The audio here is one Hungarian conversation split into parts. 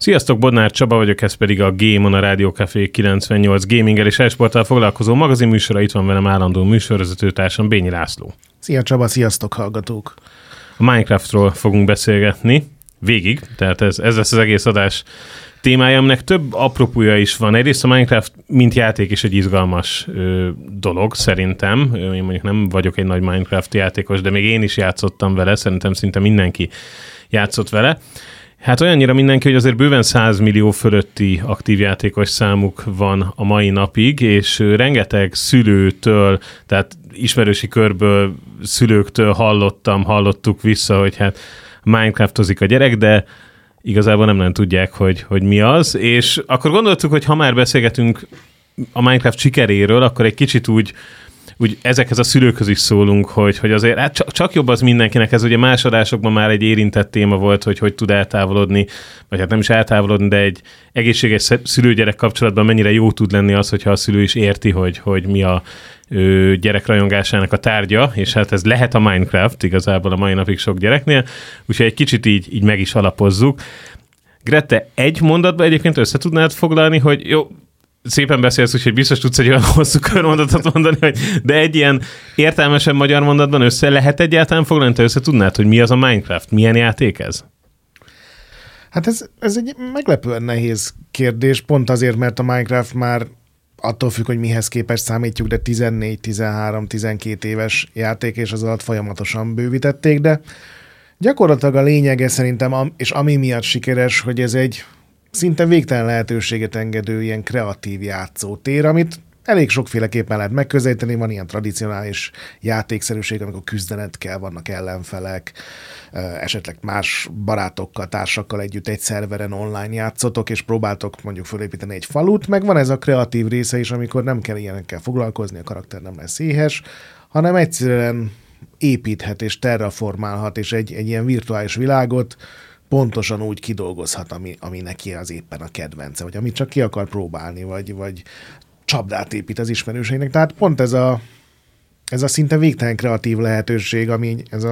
Sziasztok, Bodnár Csaba vagyok, ez pedig a Game On, a Rádió Café 98 gaminggel és e-sporttal foglalkozó magazin műsora. Itt van velem állandó műsorvezetőtársam, Bényi László. Szia Csaba, sziasztok hallgatók! A Minecraftról fogunk beszélgetni végig, tehát ez lesz az egész adás témája, aminek több apropója is van. Egyrészt a Minecraft mint játék is egy izgalmas dolog, szerintem. Én mondjuk nem vagyok egy nagy Minecraft játékos, de még én is játszottam vele, szerintem szinte mindenki játszott vele. Hát olyannyira mindenki, hogy azért bőven 100 millió fölötti aktív játékos számuk van a mai napig, és rengeteg szülőtől, tehát ismerősi körből, szülőktől hallottuk vissza, hogy hát Minecraftozik a gyerek, de igazából nem tudják, hogy mi az, és akkor gondoltuk, hogy ha már beszélgetünk a Minecraft sikeréről, akkor egy kicsit úgy ezekhez a szülőkhöz is szólunk, hogy azért hát csak jobb az mindenkinek, ez ugye más adásokban már egy érintett téma volt, hogy tud eltávolodni, vagy hát nem is eltávolodni, de egy egészséges szülő-gyerek kapcsolatban mennyire jó tud lenni az, hogyha a szülő is érti, hogy mi a gyerek rajongásának a tárgya, és hát ez lehet a Minecraft igazából a mai napig sok gyereknél, úgyhogy egy kicsit így meg is alapozzuk. Grete, egy mondatban egyébként össze tudnád foglalni, hogy jó, szépen beszélsz, úgyhogy biztos tudsz egy olyan hosszú körmondatot mondani, de egy ilyen értelmesen magyar mondatban össze lehet egyáltalán foglalni, te össze tudnád, hogy mi az a Minecraft, milyen játék ez? Hát ez egy meglepően nehéz kérdés, pont azért, mert a Minecraft már attól függ, hogy mihez képest számítjuk, de 14, 13, 12 éves játék, és az alatt folyamatosan bővítették, de gyakorlatilag a lényege szerintem, és ami miatt sikeres, hogy ez egy szinte végtelen lehetőséget engedő ilyen kreatív játszótér, amit elég sokféleképpen lehet megközelíteni, van ilyen tradicionális játékszerűség, amikor küzdenet kell, vannak ellenfelek, esetleg más barátokkal, társakkal együtt egy szerveren online játszotok, és próbáltok mondjuk fölépíteni egy falut, meg van ez a kreatív része is, amikor nem kell ilyenekkel foglalkozni, a karakter nem lesz éhes, hanem egyszerűen építhet és terraformálhat, és egy ilyen virtuális világot pontosan úgy kidolgozhat, ami neki az éppen a kedvence, vagy amit csak ki akar próbálni, vagy csapdát épít az ismerőseinek. Tehát pont ez a szinte végtelen kreatív lehetőség, ami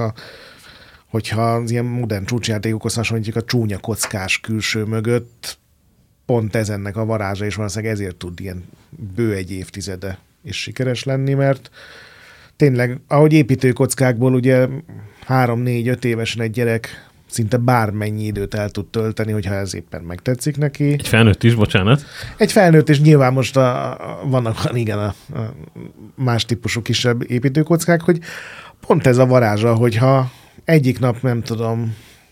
hogyha az ilyen modern csúcsjátékokhoz hasonlítjuk a csúnya kockás külső mögött, pont ez ennek a varázsa, és valószínűleg ezért tud ilyen bő egy évtizede is sikeres lenni, mert tényleg, ahogy építőkockákból ugye 3-4-5 évesen egy gyerek szinte bármennyi időt el tud tölteni, hogyha ez éppen megtetszik neki. Egy felnőtt is, bocsánat. Egy felnőtt, és nyilván most vannak igen a más típusú kisebb építőkockák, hogy pont ez a varázsa, hogyha egyik nap nem tudom,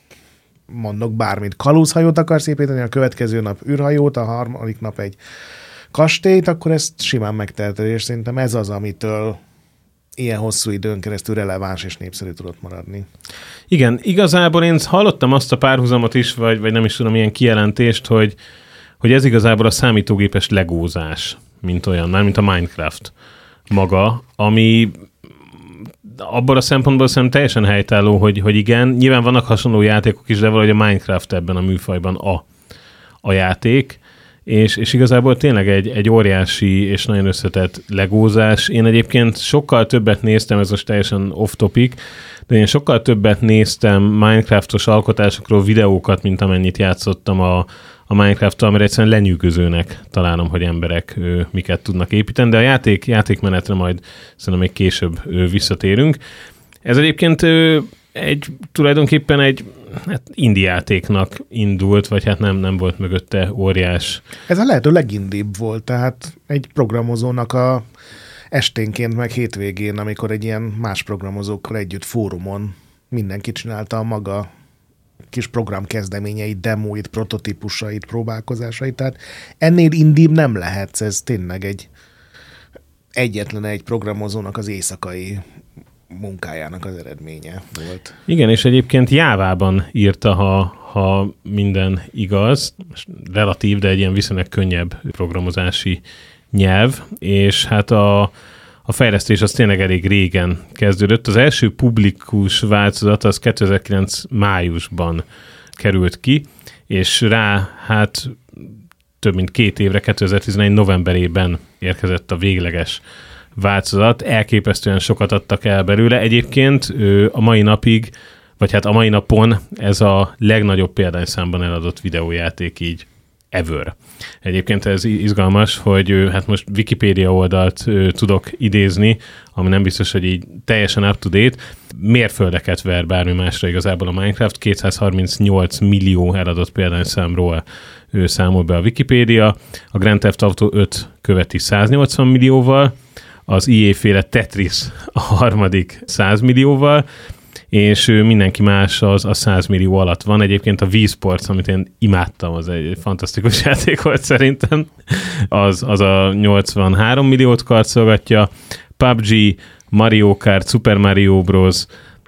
mondok bármit, kalózhajót akarsz építeni, a következő nap űrhajót, a harmadik nap egy kastélyt, akkor ezt simán megteheted, és szerintem ez az, amitől ilyen hosszú időn keresztül releváns és népszerű tudott maradni. Igen, igazából én hallottam azt a párhuzamot is, vagy nem is tudom, ilyen kijelentést, hogy ez igazából a számítógépes legózás, mint olyan, már mint a Minecraft maga, ami abban a szempontból szerintem teljesen helytálló, hogy igen, nyilván vannak hasonló játékok is, de valahogy a Minecraft ebben a műfajban a játék, és igazából tényleg egy óriási és nagyon összetett legózás. Én egyébként sokkal többet néztem, ez most teljesen off-topic, de én sokkal többet néztem Minecraftos alkotásokról videókat, mint amennyit játszottam a Minecraft-tal, mert egyszerűen lenyűgözőnek találom, hogy emberek miket tudnak építeni, de a játékmenetre majd szerintem még később visszatérünk. Ez egyébként tulajdonképpen egy indie játéknak indult, vagy hát nem volt mögötte óriás. Ez a lehető legindibb volt, tehát egy programozónak a esténként meg hétvégén, amikor egy ilyen más programozókkal együtt fórumon mindenki csinálta a maga kis programkezdeményeit, demóit, prototípusait, próbálkozásait, tehát ennél indibb nem lehetsz, ez tényleg egyetlen egy programozónak az éjszakai munkájának az eredménye volt. Igen, és egyébként Jávában írta, ha minden igaz, relatív, de egy ilyen viszonylag könnyebb programozási nyelv, és hát a fejlesztés az tényleg elég régen kezdődött. Az első publikus változat az 2009 májusban került ki, és rá hát több mint 2 évre, 2011 novemberében érkezett a végleges változat. Elképesztően sokat adtak el belőle. Egyébként a mai napig, vagy hát a mai napon ez a legnagyobb példányszámban eladott videójáték így ever. Egyébként ez izgalmas, hogy hát most Wikipédia oldalt tudok idézni, ami nem biztos, hogy így teljesen up-to-date. Mérföldeket ver bármi másra igazából a Minecraft. 238 millió eladott példányszámról számol be a Wikipédia. A Grand Theft Auto 5 követi 180 millióval, az EA-féle Tetris a harmadik 100 millióval, és mindenki más az a 100 millió alatt van. Egyébként a Wii Sports, amit én imádtam, az egy fantasztikus játék volt szerintem, az a 83 milliót karcolgatja. PUBG, Mario Kart, Super Mario Bros.,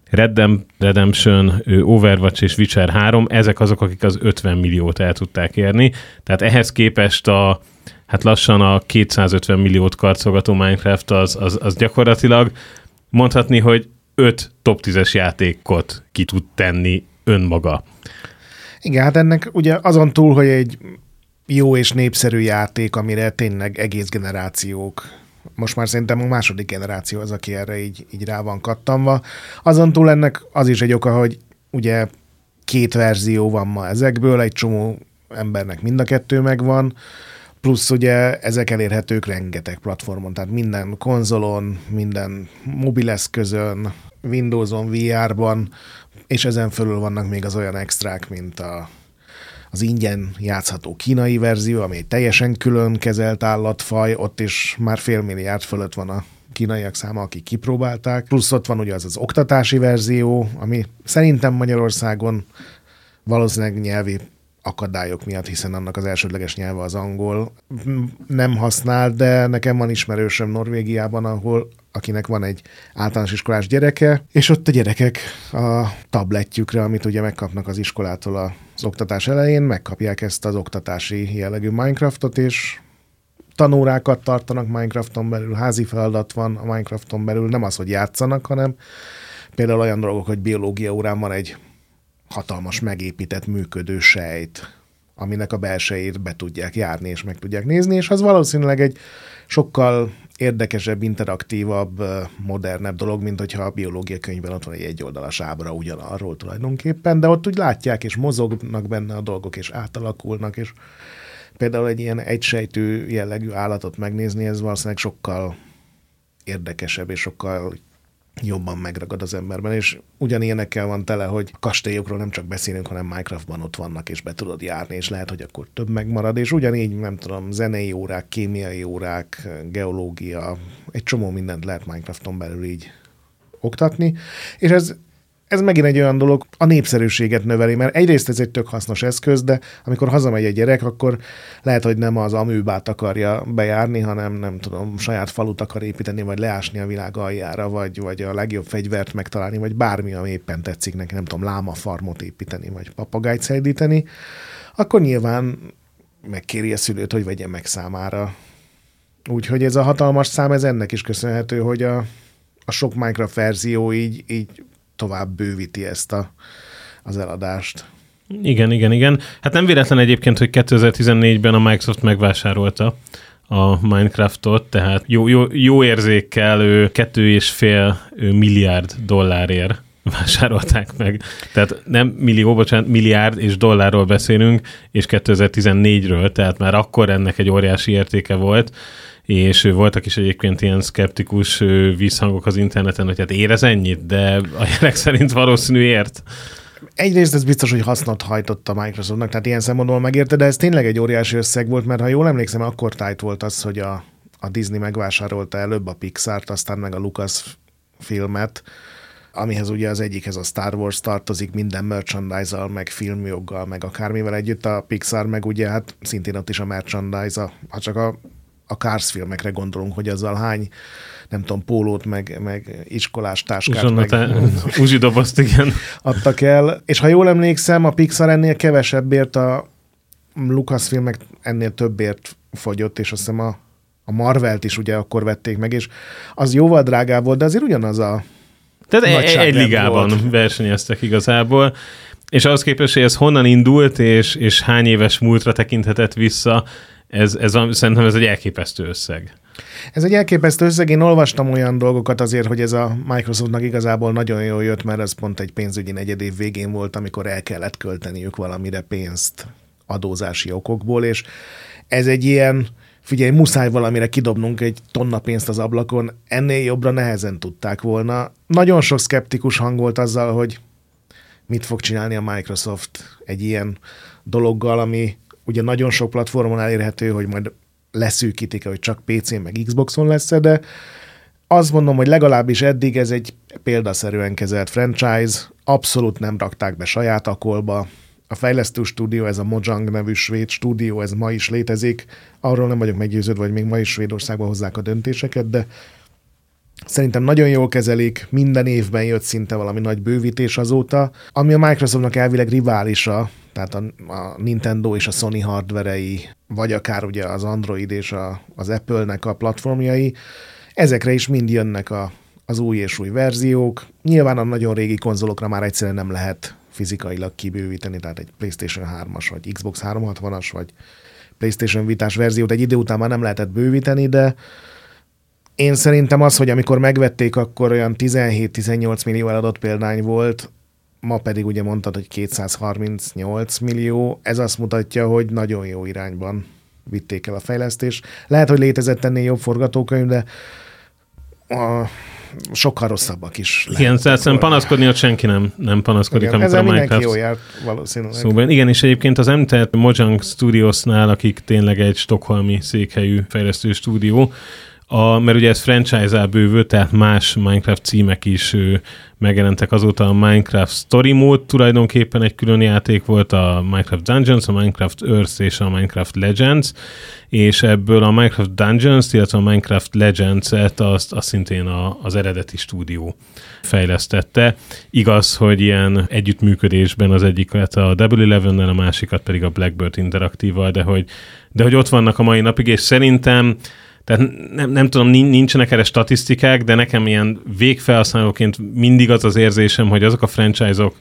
Redemption, Overwatch és Witcher 3, ezek azok, akik az 50 milliót el tudták érni. Tehát ehhez képest hát lassan a 250 milliót karcolgató Minecraft az gyakorlatilag mondhatni, hogy 5 top 10-es játékot ki tud tenni önmaga. Igen, hát ennek ugye azon túl, hogy egy jó és népszerű játék, amire tényleg egész generációk, most már szerintem a második generáció az, aki erre így rá van kattanva. Azon túl ennek az is egy oka, hogy ugye 2 verzió van ma ezekből, egy csomó embernek mind a 2 megvan, plusz ugye ezek elérhetők rengeteg platformon, tehát minden konzolon, minden mobileszközön, Windowson, VR-ban, és ezen fölül vannak még az olyan extrák, mint az ingyen játszható kínai verzió, ami egy teljesen külön kezelt állatfaj, ott is már 500 millió fölött van a kínaiak száma, akik kipróbálták. Plusz ott van ugye az oktatási verzió, ami szerintem Magyarországon valószínűleg nyelvi akadályok miatt, hiszen annak az elsődleges nyelve az angol. Nem használ, de nekem van ismerősöm Norvégiában, akinek van egy általános iskolás gyereke, és ott a gyerekek a tabletjükre, amit ugye megkapnak az iskolától az oktatás elején, megkapják ezt az oktatási jellegű Minecraftot, és tanórákat tartanak Minecrafton belül, házi feladat van a Minecrafton belül, nem az, hogy játszanak, hanem például olyan dolgok, hogy biológia órán van egy hatalmas megépített működő sejt, aminek a belsejét be tudják járni és meg tudják nézni, és az valószínűleg egy sokkal érdekesebb, interaktívabb, modernebb dolog, mint hogyha a biológia könyvben ott van egy egyoldalas ábra ugyanarról tulajdonképpen, de ott úgy látják, és mozognak benne a dolgok, és átalakulnak, és például egy ilyen egysejtű jellegű állatot megnézni, ez valószínűleg sokkal érdekesebb, és sokkal jobban megragad az emberben, és ugyanilyenekkel van tele, hogy kastélyokról nem csak beszélünk, hanem Minecraftban ott vannak, és be tudod járni, és lehet, hogy akkor több megmarad, és ugyanígy, nem tudom, zenei órák, kémiai órák, geológia, egy csomó mindent lehet Minecrafton belül így oktatni, és ez megint egy olyan dolog, a népszerűséget növeli, mert egyrészt ez egy tök hasznos eszköz, de amikor hazamegy egy gyerek, akkor lehet, hogy nem az aműbát akarja bejárni, hanem nem tudom, saját falut akar építeni, vagy leásni a világ aljára, vagy a legjobb fegyvert megtalálni, vagy bármi, ami éppen tetszik neki, nem tudom, lámafarmot építeni, vagy papagájt szedíteni, akkor nyilván megkéri a szülőt, hogy vegye meg számára. Úgyhogy ez a hatalmas szám, ez ennek is köszönhető, hogy a sok Minecraft verzió így tovább bővíti ezt az eladást. Igen. Hát nem véletlen egyébként, hogy 2014-ben a Microsoft megvásárolta a Minecraftot, tehát jó érzékkel 2,5 milliárd dollárért vásárolták meg. Tehát nem millió, bocsánat, milliárd és dollárról beszélünk, és 2014-ről, tehát már akkor ennek egy óriási értéke volt, és voltak is egyébként ilyen szkeptikus visszhangok az interneten, hogy hát ér ez ennyit, de a jelek szerint valószínű ért. Egyrészt ez biztos, hogy hasznot hajtott a Microsoftnak, tehát ilyen szempontból megérte, de ez tényleg egy óriási összeg volt, mert ha jól emlékszem, akkor tájt volt az, hogy a Disney megvásárolta előbb a Pixart, aztán meg a Lucasfilmet, amihez ugye az egyikhez a Star Wars tartozik, minden merchandise-al, meg filmjoggal, meg akármivel együtt, a Pixar meg ugye hát szintén ott is a merchandise, ha csak a Cars filmekre gondolunk, hogy azzal hány, nem tudom, pólót, meg iskolás táskát, uzsidobozt, igen. adtak el. És ha jól emlékszem, a Pixar ennél kevesebbért, a Lucasfilmek ennél többért fogyott, és azt hiszem a Marvelt is ugye akkor vették meg, és az jóval drágább volt, de azért ugyanaz a tehát egy ligában volt. Versenyeztek igazából, és ahhoz képest, hogy ez honnan indult, és hány éves múltra tekinthetett vissza, szerintem ez egy elképesztő összeg. Ez egy elképesztő összeg. Én olvastam olyan dolgokat azért, hogy ez a Microsoftnak igazából nagyon jól jött, mert ez pont egy pénzügyi negyedév végén volt, amikor el kellett költeniük valamire pénzt adózási okokból, és ez egy ilyen, figyelj, muszáj valamire kidobnunk egy tonna pénzt az ablakon, ennél jobbra nehezen tudták volna. Nagyon sok szkeptikus hang volt azzal, hogy mit fog csinálni a Microsoft egy ilyen dologgal, ami ugye nagyon sok platformon elérhető, hogy majd leszűkítik, hogy csak PC-n meg Xboxon lesz, de azt mondom, hogy legalábbis eddig ez egy példaszerűen kezelt franchise, abszolút nem rakták be saját akolba. A fejlesztő stúdió, ez a Mojang nevű svéd stúdió, ez ma is létezik. Arról nem vagyok meggyőződve, hogy még ma is Svédországban hozzák a döntéseket, de szerintem nagyon jól kezelik, minden évben jött szinte valami nagy bővítés azóta, ami a Microsoftnak elvileg riválisa, tehát a Nintendo és a Sony hardverei, vagy akár ugye az Android és az Apple-nek a platformjai, ezekre is mind jönnek az új és új verziók. Nyilván a nagyon régi konzolokra már egyszerűen nem lehet fizikailag kibővíteni, tehát egy PlayStation 3-as, vagy Xbox 360-as, vagy PlayStation Vitás verziót egy idő után már nem lehetett bővíteni, de én szerintem az, hogy amikor megvették, akkor olyan 17-18 millió eladott példány volt, ma pedig ugye mondtad, hogy 238 millió, ez azt mutatja, hogy nagyon jó irányban vitték el a fejlesztést. Lehet, hogy létezett ennél jobb forgatókönyv, de sokkal rosszabbak is. Igen, tehát panaszkodni, ott senki nem panaszkodik, igen, amikor a Minecraft... mindenki jól járt valószínűleg. Szóval, igen, és egyébként az említett Mojang Studiosnál, akik tényleg egy stockholmi székhelyű fejlesztő stúdió, mert ugye ez franchise-á bővült, tehát más Minecraft címek is megjelentek azóta. A Minecraft Story Mode tulajdonképpen egy külön játék volt, a Minecraft Dungeons, a Minecraft Earth és a Minecraft Legends, és ebből a Minecraft Dungeons, illetve a Minecraft Legends-et azt szintén az eredeti stúdió fejlesztette. Igaz, hogy ilyen együttműködésben az egyiket a Double Elevennel, a másikat pedig a Blackbird Interactive-val, de hogy ott vannak a mai napig, és szerintem tehát nem tudom, nincsenek erre statisztikák, de nekem ilyen végfelhasználóként mindig az érzésem, hogy azok a franchise-ok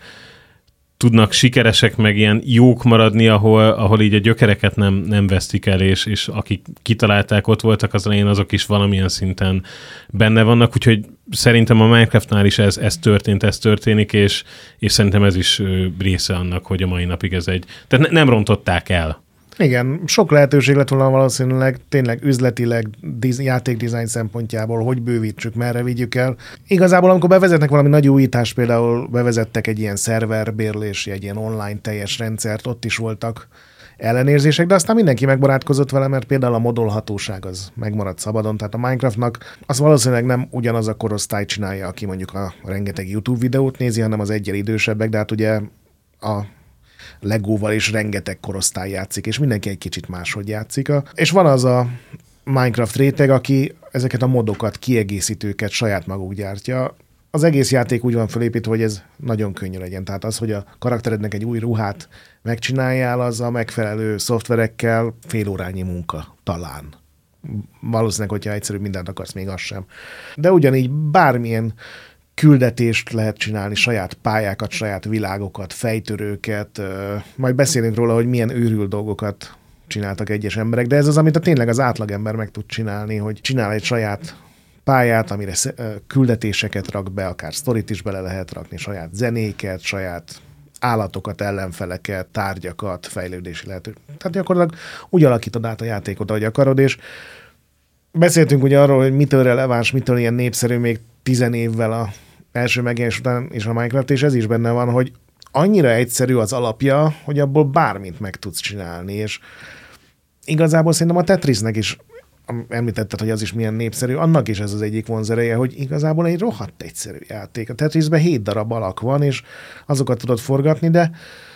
tudnak sikeresek, meg ilyen jók maradni, ahol így a gyökereket nem vesztik el, és akik kitalálták, ott voltak az elején, azok is valamilyen szinten benne vannak, úgyhogy szerintem a Minecraftnál is ez történik, és szerintem ez is része annak, hogy a mai napig ez tehát nem rontották el. Igen, sok lehetőség lett volna valószínűleg tényleg üzletileg, játékdizájn szempontjából, hogy bővítsük, merre vigyük el. Igazából, amikor bevezetnek valami nagy újítást, például bevezettek egy ilyen szerverbérlési, egy ilyen online teljes rendszert, ott is voltak ellenérzések, de aztán mindenki megbarátkozott vele, mert például a modolhatóság az megmaradt szabadon, tehát a Minecraftnak az valószínűleg nem ugyanaz a korosztály csinálja, aki mondjuk a rengeteg YouTube videót nézi, hanem az egyel idősebbek, de hát ugye a Legóval is rengeteg korosztály játszik, és mindenki egy kicsit máshogy játszik. És van az a Minecraft réteg, aki ezeket a modokat, kiegészítőket saját maguk gyártja. Az egész játék úgy van felépítve, hogy ez nagyon könnyű legyen. Tehát az, hogy a karakterednek egy új ruhát megcsináljál, az a megfelelő szoftverekkel félórányi munka talán. Valószínűleg, hogyha egyszerűbb mindent akarsz, még az sem. De ugyanígy bármilyen küldetést lehet csinálni, saját pályákat, saját világokat, fejtörőket, majd beszélünk róla, hogy milyen őrült dolgokat csináltak egyes emberek, de ez az, amit tényleg az átlagember meg tud csinálni, hogy csinál egy saját pályát, amire küldetéseket rak be, akár sztorit is bele lehet rakni, saját zenéket, saját állatokat, ellenfeleket, tárgyakat, fejlődési lehetőséget. Tehát gyakorlatilag úgy alakítod át a játékot, ahogy akarod, és beszéltünk ugye arról, hogy mitől releváns, mitől ilyen népszerű még 10 évvel a első megjelenés után is a Minecraft, és ez is benne van, hogy annyira egyszerű az alapja, hogy abból bármit meg tudsz csinálni, és igazából szerintem a Tetrisnek is, említetted, hogy az is milyen népszerű, annak is ez az egyik vonzereje, hogy igazából egy rohadt egyszerű játék. A Tetrisben 7 darab alak van, és azokat tudod forgatni, de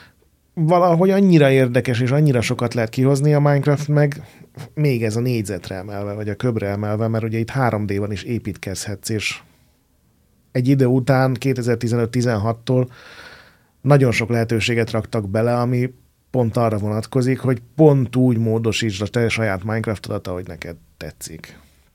valahogy annyira érdekes, és annyira sokat lehet kihozni, a Minecraft meg még ez a négyzetre emelve, vagy a köbre emelve, mert ugye itt 3D-ban is építkezhetsz, és egy idő után 2015-16-tól nagyon sok lehetőséget raktak bele, ami pont arra vonatkozik, hogy pont úgy módosítsd a te saját Minecraftodat, ahogy neked tetszik.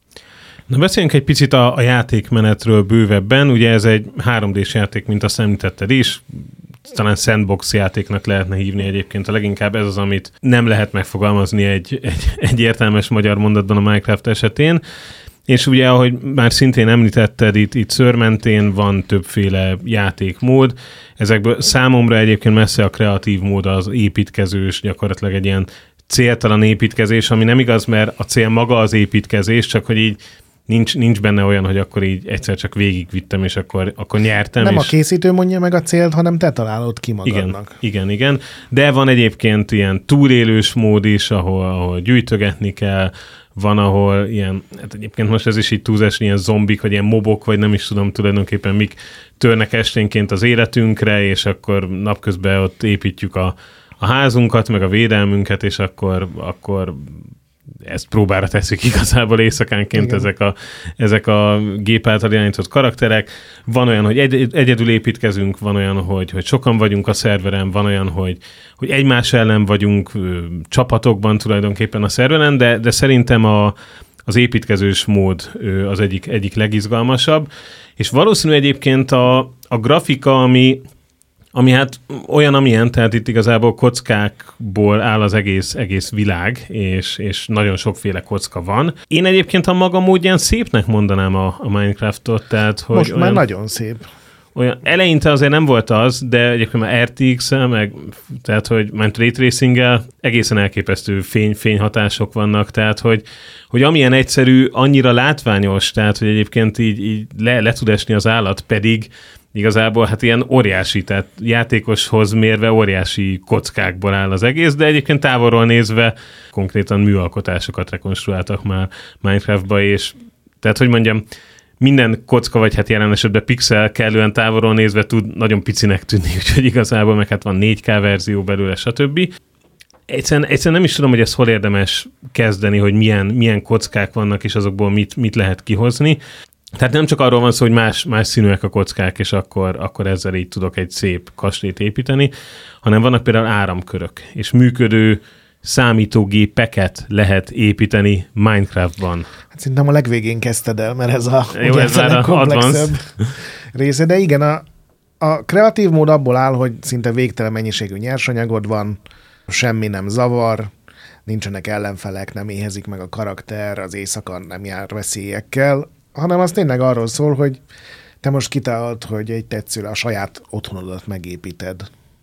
Na beszéljünk egy picit a játékmenetről bővebben. Ugye ez egy 3D-s játék, mint azt említetted is. talán sandbox játéknak lehetne hívni egyébként. A leginkább ez az, amit nem lehet megfogalmazni egy értelmes magyar mondatban a Minecraft esetén. És ugye, ahogy már szintén említetted, itt szőrmentén van többféle játékmód. Ezekből számomra egyébként messze a kreatív mód az építkezős, gyakorlatilag egy ilyen céltalan építkezés, ami nem igaz, mert a cél maga az építkezés, csak hogy így nincs benne olyan, hogy akkor így egyszer csak végigvittem, és akkor nyertem. Nem és... a készítő mondja meg a célt, hanem te találod ki magadnak. Igen. De van egyébként ilyen túlélős mód is, ahol gyűjtögetni kell, van, ahol ilyen, hát egyébként most ez is így túlzás, ilyen zombik, vagy ilyen mobok, vagy nem is tudom tulajdonképpen mik törnek esténként az életünkre, és akkor napközben ott építjük a házunkat, meg a védelmünket, és akkor ezt próbára teszik igazából éjszakánként ezek a gép által irányított karakterek. Van olyan, hogy egyedül építkezünk, van olyan, hogy sokan vagyunk a szerveren, van olyan, hogy egymás ellen vagyunk csapatokban tulajdonképpen a szerveren, de szerintem az építkezős mód az egyik legizgalmasabb. És valószínű egyébként a grafika, ami hát olyan, amilyen, tehát itt igazából kockákból áll az egész világ, és nagyon sokféle kocka van. Én egyébként a maga módján szépnek mondanám a Minecraftot, tehát hogy most már nagyon szép. Olyan, eleinte azért nem volt az, de egyébként már RTX-el, tehát hogy Ray Tracing-el egészen elképesztő fényhatások vannak, tehát hogy amilyen egyszerű, annyira látványos, tehát hogy egyébként így le tud esni az állat, pedig igazából hát ilyen óriási, tehát játékoshoz mérve óriási kockákból áll az egész, de egyébként távolról nézve konkrétan műalkotásokat rekonstruáltak már Minecraftba, és tehát, hogy mondjam, minden kocka, vagy hát jelen esetben pixel kellően távolról nézve tud nagyon picinek tűnni, úgyhogy igazából meg hát van 4K verzió belőle, stb. Egyszerűen nem is tudom, hogy ezt hol érdemes kezdeni, hogy milyen kockák vannak, és azokból mit lehet kihozni. Tehát nem csak arról van szó, hogy más színűek a kockák, és akkor ezzel így tudok egy szép kastélyt építeni, hanem vannak például áramkörök, és működő számítógépeket lehet építeni Minecraftban. Hát szerintem a legvégén kezdted el, mert ez a legkomplexebb része. De igen, a kreatív mód abból áll, hogy szinte végtelen mennyiségű nyersanyagod van, semmi nem zavar, nincsenek ellenfelek, nem éhezik meg a karakter, az éjszaka nem jár veszélyekkel, hanem az tényleg arról szól, hogy te most kitalálod, hogy egy tetszőre a saját otthonodat megépíted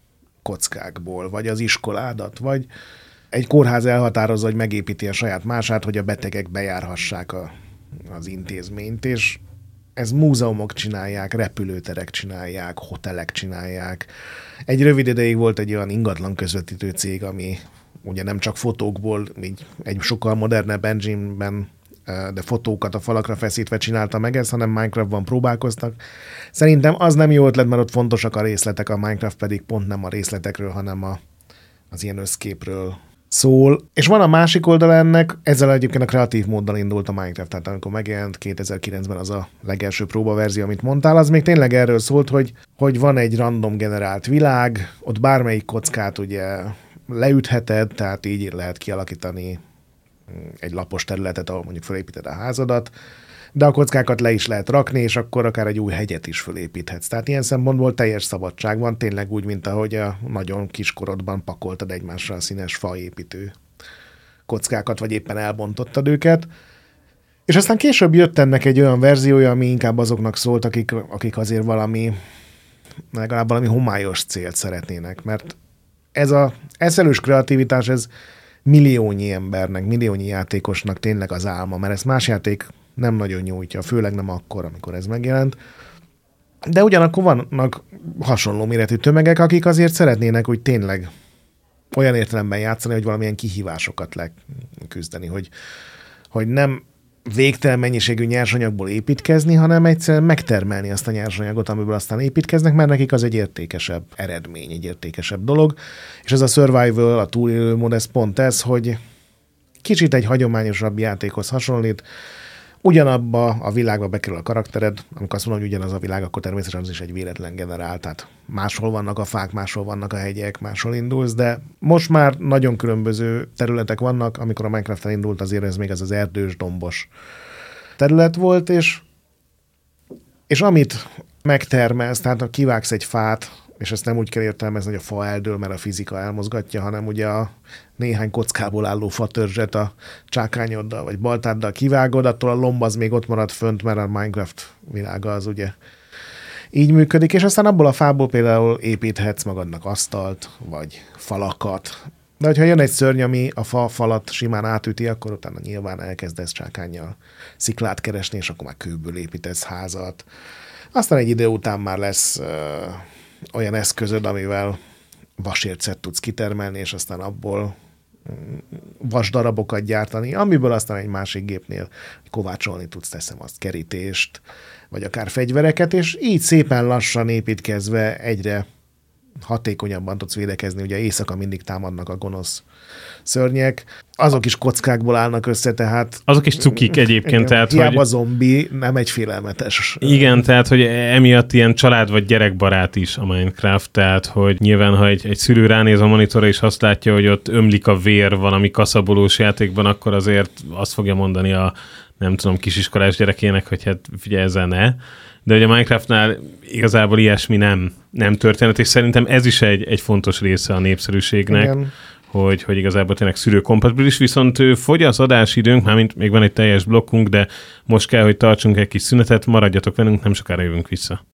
kockákból, vagy az iskoládat, vagy egy kórház elhatározza, hogy megépíti a saját mását, hogy a betegek bejárhassák az intézményt, és ez múzeumok csinálják, repülőterek csinálják, hotelek csinálják. Egy rövid ideig volt egy olyan ingatlan közvetítő cég, ami ugye nem csak fotókból, így egy sokkal modernebb engine-ben, de fotókat a falakra feszítve csinálta meg ezt, hanem Minecraftban próbálkoztak. Szerintem az nem jó ötlet, mert ott fontosak a részletek, a Minecraft pedig pont nem a részletekről, hanem az ilyen összképről szól. És van a másik oldala ennek, ezzel egyébként a kreatív móddal indult a Minecraft, tehát amikor megjelent 2009-ben az a legelső próbaverzió, amit mondtál, az még tényleg erről szólt, hogy van egy random generált világ, ott bármelyik kockát ugye leütheted, tehát így lehet kialakítani egy lapos területet, ahol mondjuk felépíted a házadat, de a kockákat le is lehet rakni, és akkor akár egy új hegyet is fölépíthetsz. Tehát ilyen szempontból teljes szabadság van, tényleg úgy, mint ahogy a nagyon kiskorodban pakoltad egymásra a színes faépítő kockákat, vagy éppen elbontottad őket. És aztán később jött ennek egy olyan verziója, ami inkább azoknak szólt, akik azért legalább valami homályos célt szeretnének, mert ez a eszelős kreativitás, ez milliónyi embernek, milliónyi játékosnak tényleg az álma, mert ezt más játék nem nagyon nyújtja, főleg nem akkor, amikor ez megjelent. De ugyanakkor vannak hasonló méretű tömegek, akik azért szeretnének úgy tényleg olyan értelemben játszani, hogy valamilyen kihívásokat leküzdeni, hogy nem végtelen mennyiségű nyersanyagból építkezni, hanem egyszerűen megtermelni azt a nyersanyagot, amiből aztán építkeznek, mert nekik az egy értékesebb eredmény, egy értékesebb dolog. És ez a survival, a túlélő mód, ez pont ez, hogy kicsit egy hagyományosabb játékhoz hasonlít, ugyanabba a világba bekerül a karaktered, amikor azt mondom, hogy ugyanaz a világ, akkor természetesen az is egy véletlen generál, tehát máshol vannak a fák, máshol vannak a hegyek, máshol indulsz, de most már nagyon különböző területek vannak, amikor a Minecraft-en indult, azért ez még az erdős, dombos terület volt, és amit megtermelsz, tehát kivágsz egy fát, és ezt nem úgy kell értelmezni, hogy a fa eldől, mert a fizika elmozgatja, hanem ugye a néhány kockából álló fatörzset a csákányoddal vagy baltáddal kivágod, attól a lomb az még ott marad fönt, mert a Minecraft világa az ugye így működik, és aztán abból a fából például építhetsz magadnak asztalt, vagy falakat. De hogyha jön egy szörny, ami a falat simán átüti, akkor utána nyilván elkezdesz csákánnyal sziklát keresni, és akkor már kőből építesz házat. Aztán egy idő után már lesz olyan eszközöd, amivel vasércet tudsz kitermelni, és aztán abból vasdarabokat gyártani, amiből aztán egy másik gépnél kovácsolni tudsz, teszem azt, kerítést, vagy akár fegyvereket, és így szépen lassan építkezve egyre hatékonyabban tudsz védekezni. Ugye éjszaka mindig támadnak a gonosz szörnyek. Azok is kockákból állnak össze, tehát... Azok is cukik egyébként. Igen, tehát, hiába hogy... zombi, nem egy félelmetes. Igen, tehát, hogy emiatt ilyen család vagy gyerekbarát is a Minecraft, tehát, hogy nyilván, ha egy szülő ránéz a monitorra és azt látja, hogy ott ömlik a vér valami kaszabolós játékban, akkor azért azt fogja mondani a nem tudom, kisiskolás gyerekének, hogy hát figyelj, ezzel ne. De hogy a Minecraftnál igazából ilyesmi nem történet, és szerintem ez is egy fontos része a népszerűségnek, igen. Hogy igazából tényleg szülőkompatibilis, viszont fogy az adásidőnk, mármint még van egy teljes blokkunk, de most kell, hogy tartsunk egy kis szünetet, maradjatok velünk, nem sokára jövünk vissza.